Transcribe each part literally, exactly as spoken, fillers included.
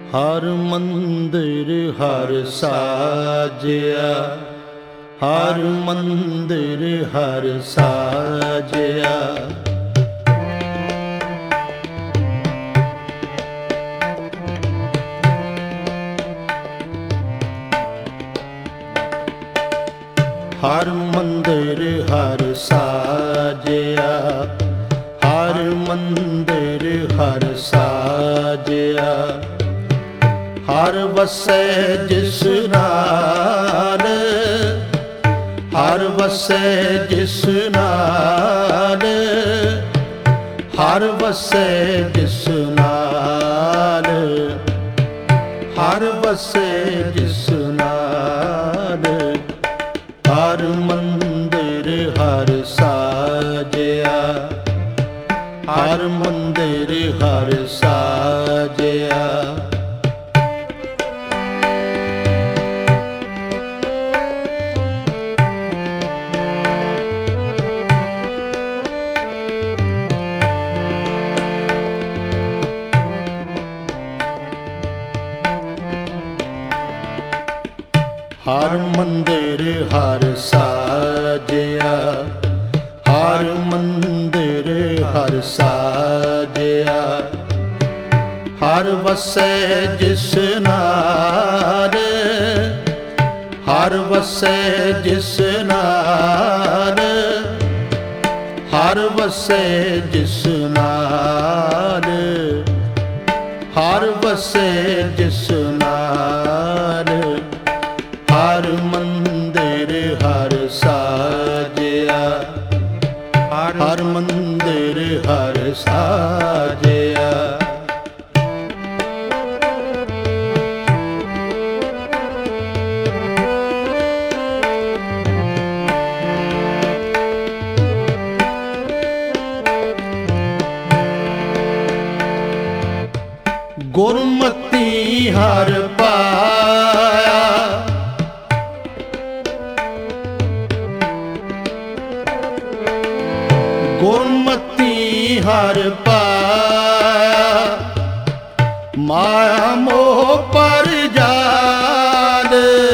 ਹਰ ਮੰਦਿਰ ਹਰ ਸਾਜਿਆ, ਹਰ ਮੰਦਿਰ ਹਰ ਸਾਜਿਆ। ਹਰ ਮੰਦਿਰ ਹਰ ਸਾਜਿਆ, ਹਰ ਮੰਦਿਰ ਹਰ ਸਾਜਿਆ। ਹਰ ਵਸੈ ਜਿਸ ਨਾਲ, ਹਰ ਵਸੈ ਜਿਸ ਨਾਲ, ਹਰ ਵਸੈ ਜਿਸ ਨਾਲ, ਹਰ ਵਸੈ ਜਿਸ ਨਾਲ। ਹਰ ਮੰਦਿਰ ਹਰ ਸਾਜਿਆ, ਹਰ ਮੰਦਿਰ ਹਰ ਸਾਜਿਆ। ਹਰ ਮੰਦਿਰ ਹਰ ਸਾਜਿਆ, ਹਰ ਮੰਦਿਰ ਹਰ ਸਾਜਿਆ। ਹਰ ਵਸੈ ਜਿਸ ਨਾਲ, ਹਰ ਵਸੈ ਜਿਸ ਨਾਲ, ਹਰ ਵਸੈ ਜਿਸ ਨਾਲ, ਹਰ ਵਸੈ ਜਿਸ ਨਾਲ। ਹਰ ਮੰਦਿਰ ਹਰ ਸਾਜਿਆ, ਹਰ ਮੰਦਿਰ ਹਰ ਸਾਜਿਆ। ਗੁਰਮਤਿ ਹਰ ਪਾਇਆ, ਗੁਰਮਤਿ ਹਰ ਪਾਇਆ। ਮਾਇਆ ਮੋਹ ਪਰ ਜਾਲ,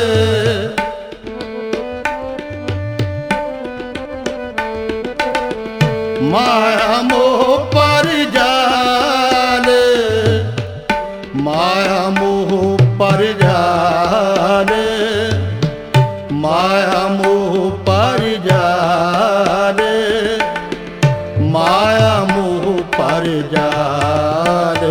ਮਾਇਆ ਮੋਹ ਪਰ ਜਾਲ, ਮਾਇਆ ਮੋਹ ਪਰ ਜਾਲ, ਮਾਇਆ ਮੋਹ ਪਰ ਜਾਲ, ਮਾਇਆ ਮੋਹ ਪਰ ਜਾਲ,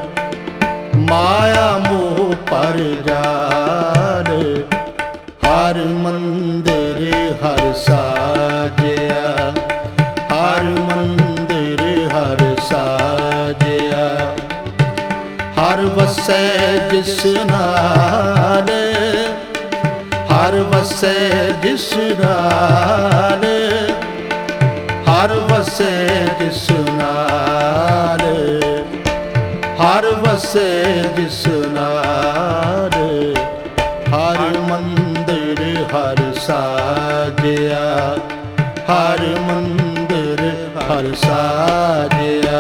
ਮਾਇਆ ਮੋਹ ਪਰ ਜਾਲ। ਹਰ ਮੰਦਿਰ ਹਰ ਸਾਜਿਆ, ਹਰ ਮੰਦਿਰ ਹਰ ਸਾਜਿਆ। ਹਰ ਵਸੈ ਜਿਸ ਨਾਲ, ਹਰ ਵਸੈ ਜਿਸ ਨਾਲ, ਹਰ ਵਸੈ ਜਿਸ ਨਾਲ, ਹਰ ਵਸੈ ਜਿਸ ਨਾਲ। ਹਰ ਮੰਦਿਰ ਹਰ ਸਾਜਿਆ, ਹਰ ਮੰਦਿਰ ਹਰ ਸਾਜਿਆ।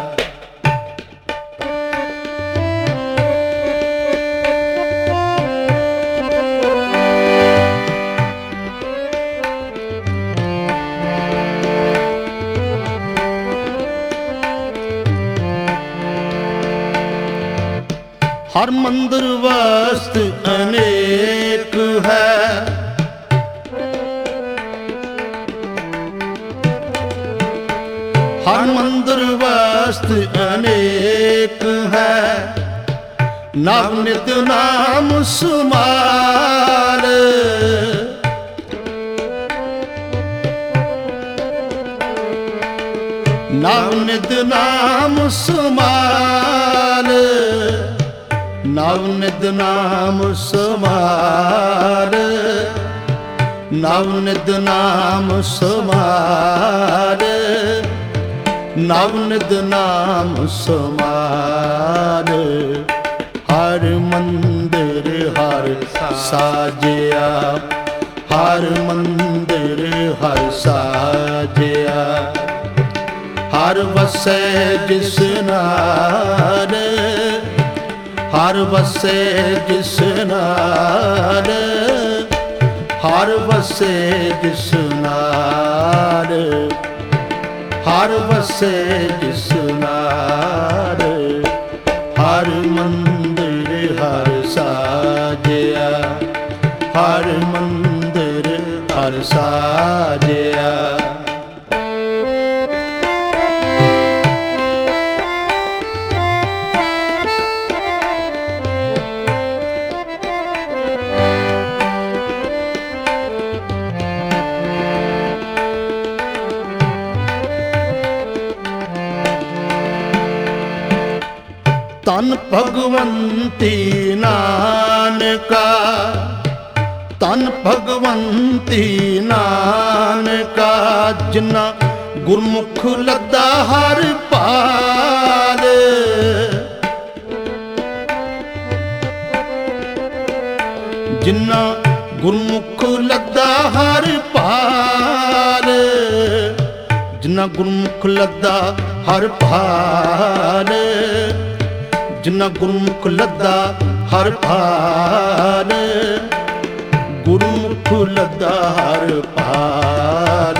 ਹਰ ਮੰਦਿਰ ਵਸਤ ਅਨੇਕ ਹੈ, ਹਰ ਮੰਦਿਰ ਵਸਤ ਅਨੇਕ ਹੈ। ਨਵ ਨਿਤ ਨਾਮ ਸੁਮਾਰ, ਨਵ ਨਿਤ ਨਾਮ ਸੁਮਾਰ, ਨਵ ਨਿਤ ਨਾਮ ਸੁਮਾਰ, ਨਵ ਨਿਤ ਨਾਮ ਸੁਮਾਰ, ਨਵ ਨਿਤ ਨਾਮ ਸੁਮਾਰ। ਹਰ ਮੰਦਿਰ ਹਰ ਸਾਜਿਆ, ਹਰ ਮੰਦਿਰ ਹਰ ਸਾਜਿਆ। ਹਰ ਵਸੈ ਜਿਸ ਨਾਲ, ਹਰ ਵਸੇ ਜਿਸ ਨਾਲ, ਹਰ ਵਸੇ ਜਿਸ ਨਾਲ, ਹਰ ਵਸੇ ਜਿਸ ਨਾਲ, ਹਰ ਮੰਦਿਰ ਹਰ ਸਾਜਿਆ, ਹਰ ਮੰਦਿਰ ਹਰ ਸਾਜਿਆ। ਧੰਨ ਭਗਵੰਤੀ ਨਾਨਕਾ, ਧੰਨ ਭਗਵੰਤੀ ਨਾਨਕਾ, ਜਿਨ੍ਹਾਂ ਗੁਰਮੁਖ ਲੱਦਾ ਹਰ ਪਾਲ, ਜਿਨ੍ਹਾਂ ਗੁਰਮੁਖ ਲੱਦਾ ਹਰ ਪਾਲ, ਜਿਨ੍ਹਾਂ ਗੁਰਮੁਖ ਲੱਦਾ ਹਰ ਪਾਲ, ਜਿਨ੍ਹਾਂ ਗੁਰਮੁਖ ਲੱਦਾ ਹਰ ਪਾਲ, ਗੁਰਮੁਖ ਲੱਦਾ ਹਰ ਪਾਲ,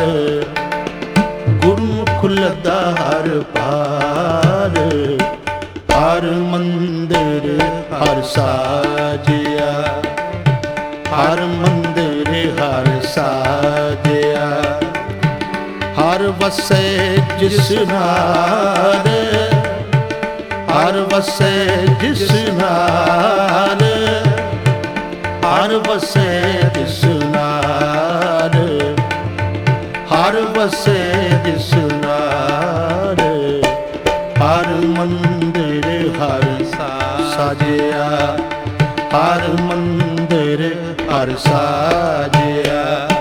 ਗੁਰਮੁਖ ਲੱਦਾ ਹਰ ਪਾਲ, ਹਰ ਮੰਦਿਰ ਹਰ ਸਾਜਿਆ, ਹਰ ਮੰਦਿਰ ਹਰ ਸਾਜਿਆ, ਹਰ ਵਸੇ ਜਿਸ ਨਾਲ, ਹਰ ਵਸੇ ਜਿਸ ਨਾਲ, ਹਰ ਵਸੇ ਜਿਸ ਨਾਲ, ਹਰ ਵਸੇ ਜਿਸ ਨਾਲ, ਹਰ ਮੰਦਿਰ ਹਰ ਸਾਜਿਆ, ਹਰ ਮੰਦਿਰ ਹਰ ਸਾਜਿਆ।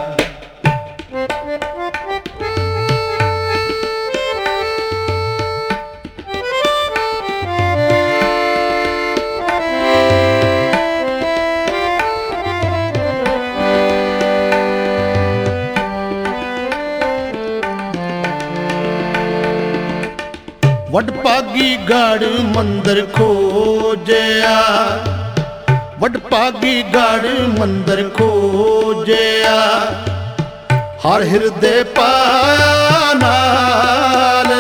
ਵਡਭਾਗੀ ਗੜ ਮੰਦਰ ਖੋਜਿਆ, ਵਡਭਾਗੀ ਗੜ ਮੰਦਰ ਖੋਜਿਆ, ਹਰ ਹਿਰਦੇ ਪਾਇਆ ਨਾਲ,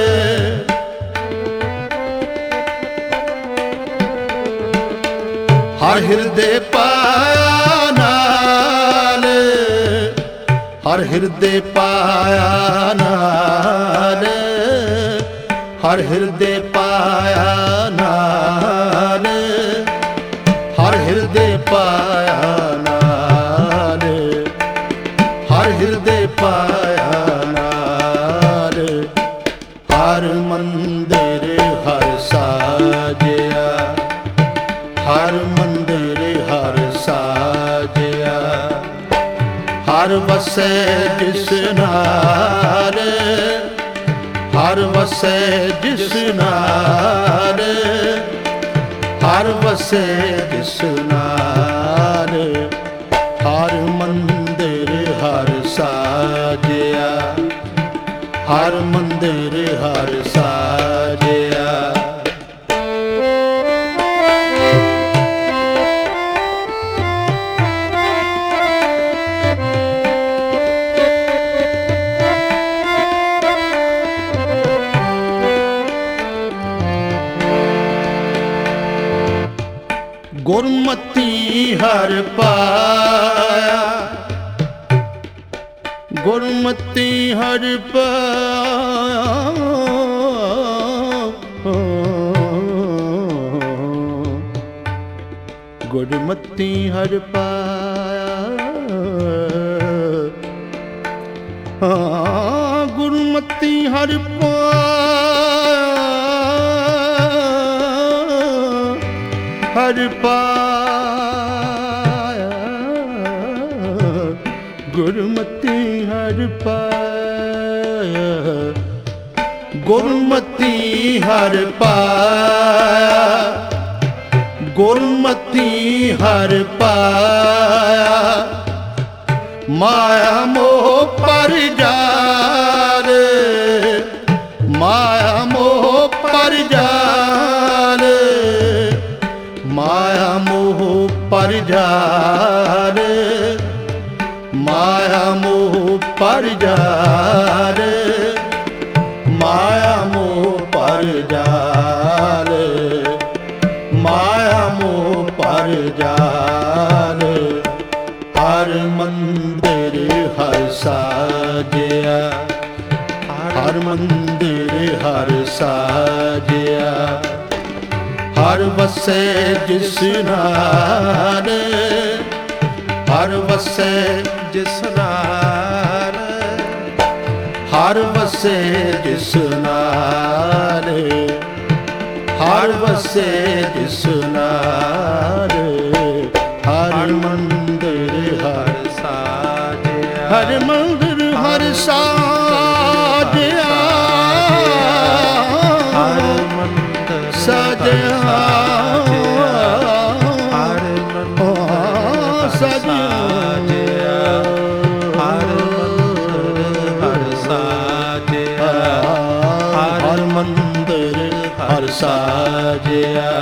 ਹਰ ਹਿਰਦੇ ਪਾਇਆ ਨਾਲ, ਹਰ ਹਿਰਦੇ ਪਾਇਆ ਨਾਲ, ਹਰ ਹਿਰਦੇ ਪਾਇਆ ਨਾਲ, ਹਰ ਹਿਰਦੇ ਪਾਇਆ ਨਾਲ, ਹਰ ਹਿਰਦੇ ਪਾਇਆ ਨਾਲ, ਹਰ ਮੰਦਿਰ ਹਰ ਸਾਜਿਆ, ਹਰ ਮੰਦਿਰ ਹਰ ਸਾਜਿਆ, ਹਰ ਵਸੇ ਜਿਸ ਨਾਲ, ਹਰ ਵਸੇ ਜਿਸ ਨਾਲ, ਹਰ ਵਸੇ ਜਿਸ ਨਾਲ, ਹਰ ਮੰਦਿਰ ਹਰ ਸਾਜਿਆ, ਹਰ ਮੰਦਿਰ ਹਰ ਸਾਜਿਆ। ਗੁਰਮਤੀ ਹਰ ਪਾਇਆ, ਗੁਰਮਤੀ ਹਰ ਪਾਇਆ, ਗੁਰਮਤੀ ਹਰ ਪਾਇਆ, ਗੁਰਮਤੀ ਹਰ ਪਾਇਆ, ਹਰ ਪਾਇਆ, ਗੁਰਮਤੀ ਹਰ ਪਾਇਆ, ਗੁਰਮਤੀ ਹਰ ਪਾਇਆ, ਗੁਰਮਤੀ ਹਰ ਪਾਇਆ, ਮਾਇਆ ਮੋਹ ਪਰ ਜਾਲ, ਮਾਇਆ ਮੋਹ ਪਰ ਜਾਲ, ਪਰਜਾਰ ਮਾਇਆ ਮੋਹ ਪਰਜਾਰ ਮਾਇਆ ਮੋਹ ਪਰਜਾਰ ਮਾਇਆ ਮੋਹ ਪਰਜਾਰ ਹਰ ਮੰਦਿਰ ਹਰ ਸਾਜਿਆ ਹਰ ਮੰਦਿਰ ਹਰ ਸਾਜਿਆ ਹਰ ਵਸੈ ਜਿਸ ਨਾਲ ਹਰ ਵਸੈ ਜਿਸ ਨਾਲ ਹਰ ਵਸੈ ਜਿਸ ਨਾਲ ਹਰ ਵਸੈ ਜਿਸ ਨਾਲ ਹਰ ਮੰਦਿਰ ਹਰ ਸਾਜਿਆ ਹਰ ਮੰਦਿਰ ਹਰ ਸਾਜਿਆ ਹਰ ਮੰਦਿਰ ਸਾਜਿਆ ਹਰ ਮੰਦਿਰ ਸਾਜਿਆ ਹਰ ਮੰਦਿਰ ਹਰ ਸਾਜਿਆ ਹਰ ਮੰਦਿਰ ਹਰ ਸਾਜਿਆ